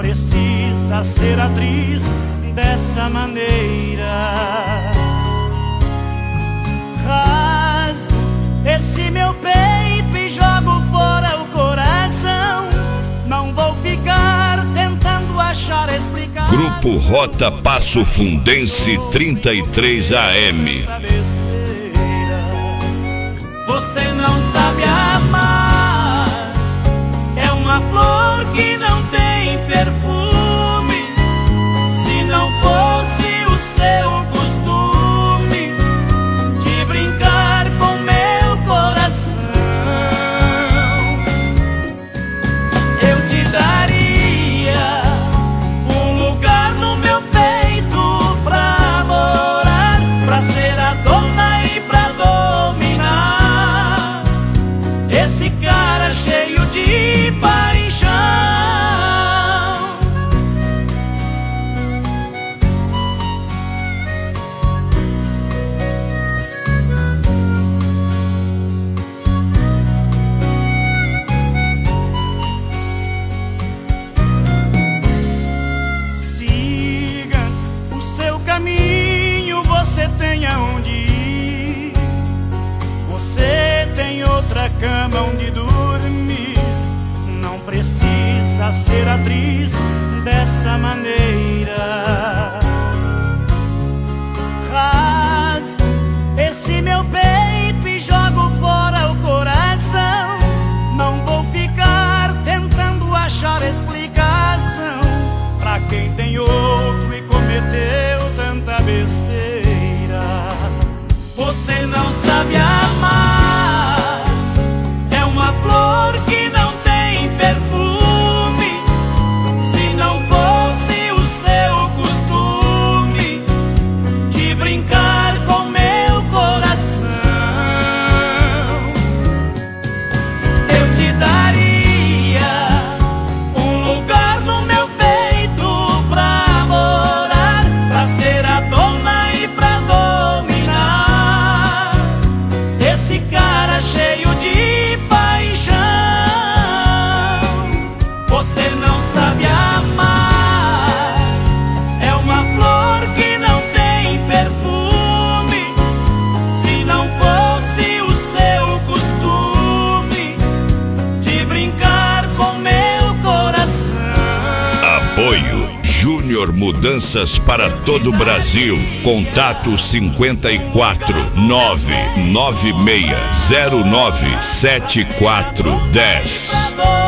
precisa ser atriz dessa maneira. Rasgo esse meu peito e jogo fora o coração. Não vou ficar tentando achar explicação. Grupo Rota Passo Fundense 33 AM. Você não sabe amar, é uma flor que não tem perfume. Se não fosse o seu costume de brincar com meu coração, eu te daria um lugar no meu peito pra morar, pra ser a dona e pra dominar esse cara cheio de paixão. Siga o seu caminho, você tem aonde ir. Você tem outra cama onde dormir. Não precisa ser atriz dessa maneira. Rasgo esse meu peito e jogo fora o coração. Não vou ficar tentando achar explicação pra quem tem outro e cometeu tanta besteira. Você não sabe amar, é uma flor que não tem perfume. Se não fosse o seu costume de brincar com meu coração, eu te daria um lugar no meu peito pra morar, pra ser a dona e pra dominar esse cara cheio de paixão. Você não sabe amar, é uma flor que não tem perfume. Se não fosse o seu costume de brincar com meu coração. Apoio Júnior Mudanças para todo o Brasil. Contato 54 996097410.